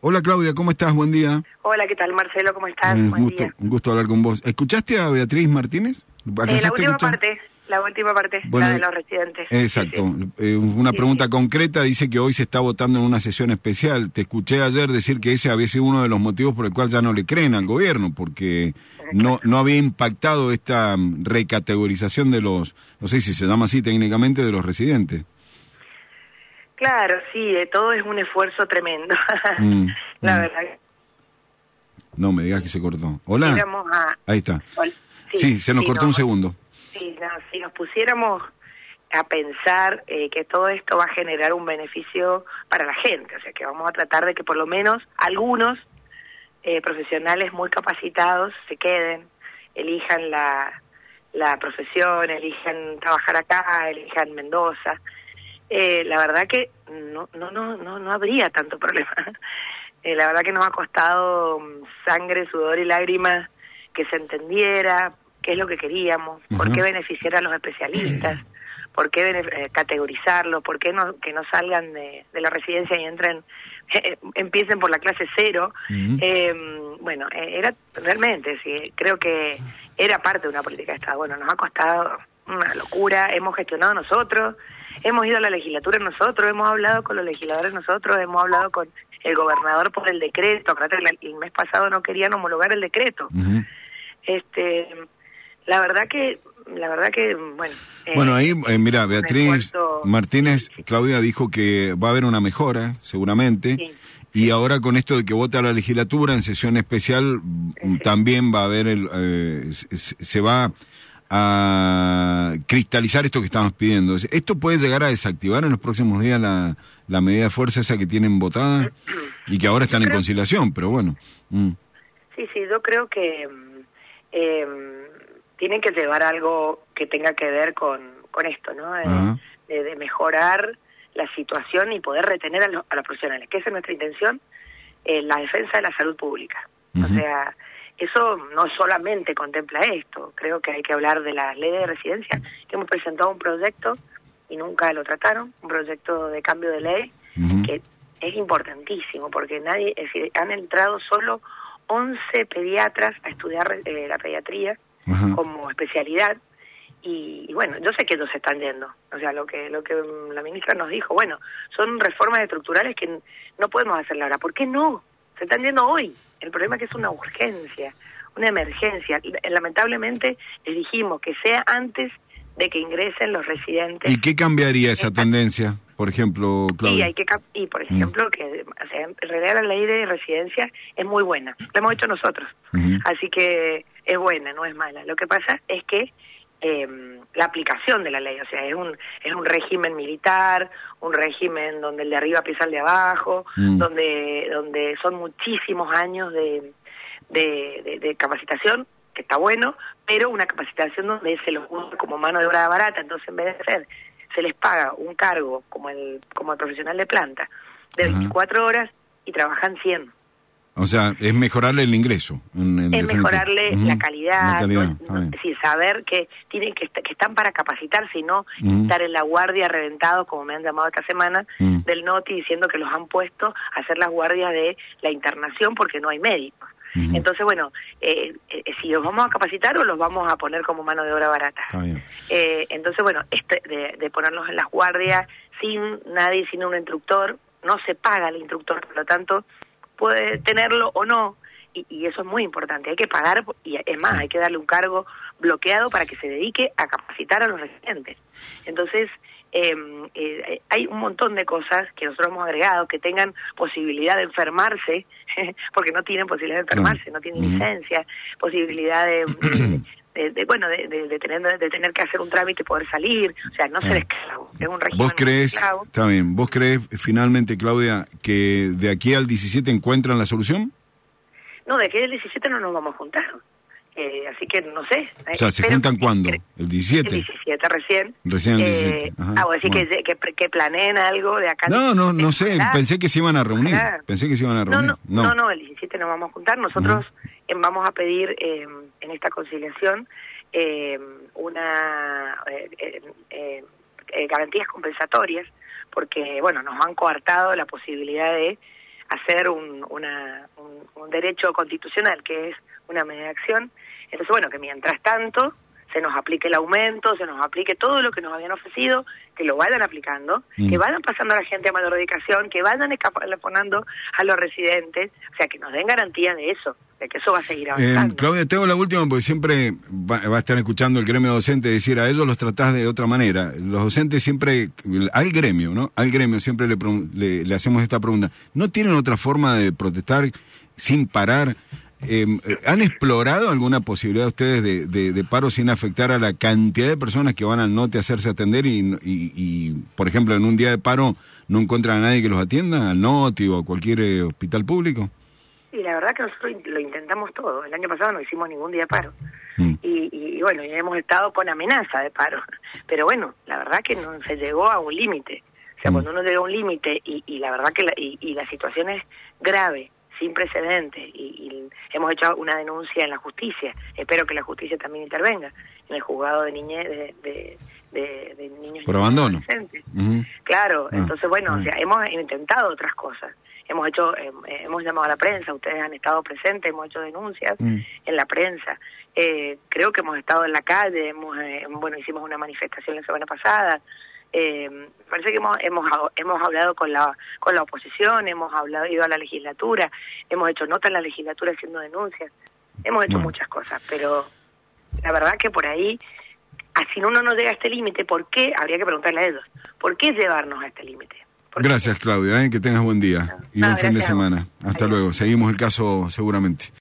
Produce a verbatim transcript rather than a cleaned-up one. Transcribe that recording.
Hola Claudia, ¿cómo estás? Buen día. Hola, ¿qué tal Marcelo? ¿Cómo estás? Un Buen gusto, día. un gusto hablar con vos. ¿Escuchaste a Beatriz Martínez? Eh, la última parte, la última parte, bueno, la de los residentes. Exacto. Sí, sí. Eh, una sí, pregunta sí. concreta, dice que hoy se está votando en una sesión especial. Te escuché ayer decir que ese había sido uno de los motivos por el cual ya no le creen al gobierno, porque no no había impactado esta recategorización de los, no sé si se llama así técnicamente, de los residentes. Claro, sí, eh, todo es un esfuerzo tremendo. Mm, la mm. verdad. No me digas que se cortó. Hola. Pusiéramos a... Ahí está. Hola. Sí, Sí, se nos sí, cortó no, un segundo. Sí, no, si nos pusiéramos a pensar eh, que todo esto va a generar un beneficio para la gente, o sea, que vamos a tratar de que por lo menos algunos eh, profesionales muy capacitados se queden, elijan la, la profesión, elijan trabajar acá, elijan Mendoza. Eh, la verdad que no no no no no habría tanto problema. Eh, la verdad que nos ha costado sangre, sudor y lágrimas que se entendiera qué es lo que queríamos, uh-huh. por qué beneficiar a los especialistas, por qué eh, categorizarlos, por qué no que no salgan de, de la residencia y entren, eh, empiecen por la clase cero. Uh-huh. Eh, bueno, eh, era realmente, sí, creo que era parte de una política de Estado. Bueno, nos ha costado una locura, hemos gestionado nosotros, hemos ido a la legislatura nosotros, hemos hablado con los legisladores nosotros, hemos hablado con el gobernador por el decreto. El mes pasado no querían homologar el decreto. Uh-huh. Este, la verdad que, la verdad que, bueno. Bueno, eh, ahí, eh, mira, Beatriz esfuerzo... Martínez, Claudia dijo que va a haber una mejora, seguramente. Sí. Y ahora con esto de que vota la legislatura en sesión especial, sí. también va a haber, el, eh, se va a cristalizar esto que estamos pidiendo. ¿Esto puede llegar a desactivar en los próximos días la, la medida de fuerza esa que tienen votada y que ahora están en conciliación, pero bueno? Mm. Sí, sí, yo creo que eh, tienen que llevar algo que tenga que ver con, con esto, ¿no? De, de, de mejorar la situación y poder retener a, lo, a los profesionales, que esa es nuestra intención, eh, la defensa de la salud pública. Uh-huh. O sea, eso no solamente contempla esto, creo que hay que hablar de la ley de residencia, que hemos presentado un proyecto y nunca lo trataron, un proyecto de cambio de ley, uh-huh. que es importantísimo, porque nadie, es decir, han entrado solo once pediatras a estudiar eh, la pediatría uh-huh. como especialidad, y, y bueno, yo sé que ellos se están yendo, o sea, lo que lo que la ministra nos dijo, bueno, son reformas estructurales que no podemos hacerla ahora, ¿por qué no? Se están yendo hoy. El problema es que es una urgencia, una emergencia. Lamentablemente les dijimos que sea antes de que ingresen los residentes. ¿Y qué cambiaría esa Esta... tendencia, por ejemplo, Claudia? Y, hay que, y por ejemplo, mm. que o sea, en realidad la ley de residencia es muy buena. La hemos hecho nosotros. Uh-huh. Así que es buena, no es mala. Lo que pasa es que eh, la aplicación de la ley, o sea, es un es un régimen militar, un régimen donde el de arriba pisa al de abajo, mm. donde donde son muchísimos años de, de, de, de capacitación, que está bueno, pero una capacitación donde se los usa como mano de obra barata. Entonces, en vez de ser, se les paga un cargo como el como el profesional de planta de Ajá. veinticuatro horas y trabajan cien. O sea, es mejorarle el ingreso. En, en es mejorarle uh-huh. la calidad, la calidad. No, no, es decir, saber que tienen que, que están para capacitarse y no uh-huh. estar en la guardia reventados, como me han llamado esta semana, uh-huh. del Noti, diciendo que los han puesto a hacer las guardias de la internación porque no hay médicos. Uh-huh. Entonces, bueno, eh, eh, si los vamos a capacitar o los vamos a poner como mano de obra barata. Eh, entonces, bueno, este de, de ponerlos en las guardias sin nadie, sin un instructor, no se paga el instructor, por lo tanto, puede tenerlo o no, y, y eso es muy importante. Hay que pagar, y es más, hay que darle un cargo bloqueado para que se dedique a capacitar a los residentes. Entonces, eh, eh, hay un montón de cosas que nosotros hemos agregado, que tengan posibilidad de enfermarse, porque no tienen posibilidad de enfermarse, no tienen uh-huh. licencia, posibilidad de... de De, de, bueno, de, de, de, tener, de tener que hacer un trámite y poder salir, o sea, no ah. ser esclavo, es un régimen ¿Vos crees, esclavo. Está bien, ¿vos crees finalmente, Claudia, que de aquí al diecisiete encuentran la solución? No, de aquí al diecisiete no nos vamos a juntar, eh, así que no sé. O sea, ¿se juntan cuándo? ¿El diecisiete? El diecisiete, recién. Recién el diecisiete. Eh, ah, vos decís bueno. que, que, que planeen algo de acá. No, no, no sé, ojalá, pensé que se iban a reunir, ojalá. pensé que se iban a reunir. No, no, no, no, no el diecisiete nos vamos a juntar, nosotros uh-huh. vamos a pedir eh, en esta conciliación Eh, una eh, eh, eh, garantías compensatorias, porque bueno, nos han coartado la posibilidad de hacer un, una, un, un derecho constitucional, que es una medida de acción. Entonces, bueno, que mientras tanto se nos aplique el aumento, se nos aplique todo lo que nos habían ofrecido, que lo vayan aplicando, mm. que vayan pasando a la gente a mayor dedicación, que vayan escalonando a los residentes, o sea, que nos den garantía de eso, de que eso va a seguir avanzando. Eh, Claudia, te hago la última, porque siempre va, va a estar escuchando el gremio docente decir, a ellos los tratás de otra manera. Los docentes siempre, al gremio, ¿no? Al gremio siempre le, le, le hacemos esta pregunta. ¿No tienen otra forma de protestar sin parar? Eh, ¿Han explorado alguna posibilidad ustedes de, de, de paro sin afectar a la cantidad de personas que van al norte a hacerse atender y, y, y, por ejemplo, en un día de paro no encuentran a nadie que los atienda, al NOTI o a cualquier eh, hospital público? Y la verdad que nosotros lo intentamos todo. El año pasado no hicimos ningún día de paro. Mm. Y, y, y bueno, y hemos estado con amenaza de paro. Pero bueno, la verdad que no se llegó a un límite. O sea, mm. cuando uno llega a un límite y, y la verdad que la, y, y la situación es grave, sin precedentes, y, y hemos hecho una denuncia en la justicia. Espero que la justicia también intervenga en el juzgado de niñez de, de, de, de niños por abandono. Uh-huh. Claro, ah, entonces bueno, uh-huh. o sea, hemos intentado otras cosas. Hemos hecho, eh, hemos llamado a la prensa, ustedes han estado presentes, hemos hecho denuncias uh-huh. en la prensa. Eh, creo que hemos estado en la calle, hemos, eh, bueno, hicimos una manifestación la semana pasada. Eh, parece que hemos hemos hemos hablado con la con la oposición, hemos hablado ido a la legislatura, hemos hecho notas en la legislatura haciendo denuncias, hemos hecho bueno. muchas cosas, pero la verdad que por ahí, si uno no llega a este límite, ¿por qué? Habría que preguntarle a ellos, ¿por qué llevarnos a este límite? Gracias, Claudia, ¿eh? Que tengas buen día y no, buen fin de semana. Hasta Adiós. Luego, seguimos el caso seguramente.